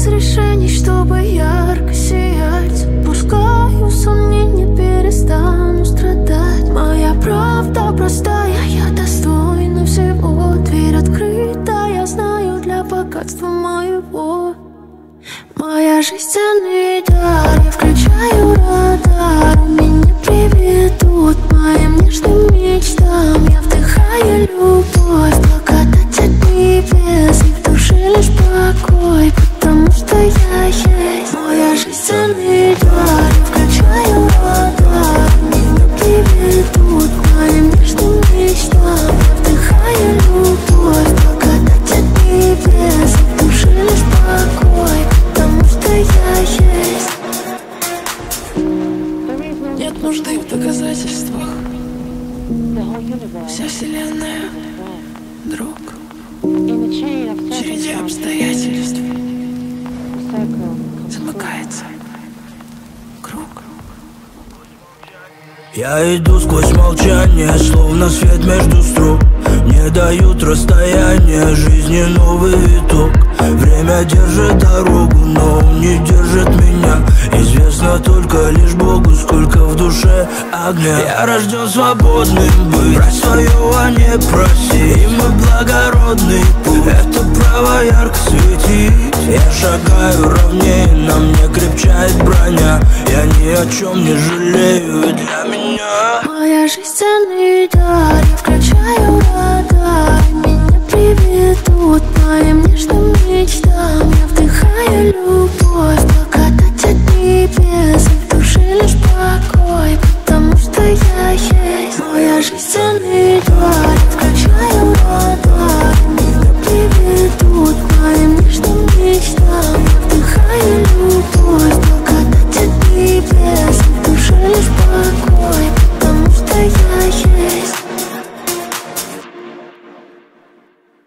из решений, чтобы ярко сиять. Пускаю сомнения, перестану страдать. Моя правда простая, я достойна всего. Дверь открыта, я знаю, для богатства моего. Моя жизнь ценный дар, я включаю радар. Меня приведут к моим нежным мечтам. Я вдыхаю любовь, благодать от небес. И в душе лишь покой, потому что я есть. Моя жизнь ценный дар, я включаю радар. Меня приведут к моим нежным мечтам. Я вдыхаю любовь, благодать от небес. И в душе лишь покой, потому что я есть. Нет нужды в доказательствах. Вся вселенная, друг, в череде обстоятельств замыкается круг. Я иду сквозь молчание, словно свет между строк. Мне дают расстояние, жизни новый виток. Время держит дорогу, но он не держит меня. Известно только лишь Богу, сколько в душе огня. Я рожден свободным быть, брать своего не проси. И мы благородный путь, это право ярко светит. Я шагаю ровнее, на мне крепчает броня. Я ни о чем не жалею, ведь для меня моя жизнь ценный дар, я включаю радар. Меня приведут к моим нежным мечтам. Я вдыхаю любовь, благодать от небес. И в душе лишь покой, потому что я есть. Моя жизнь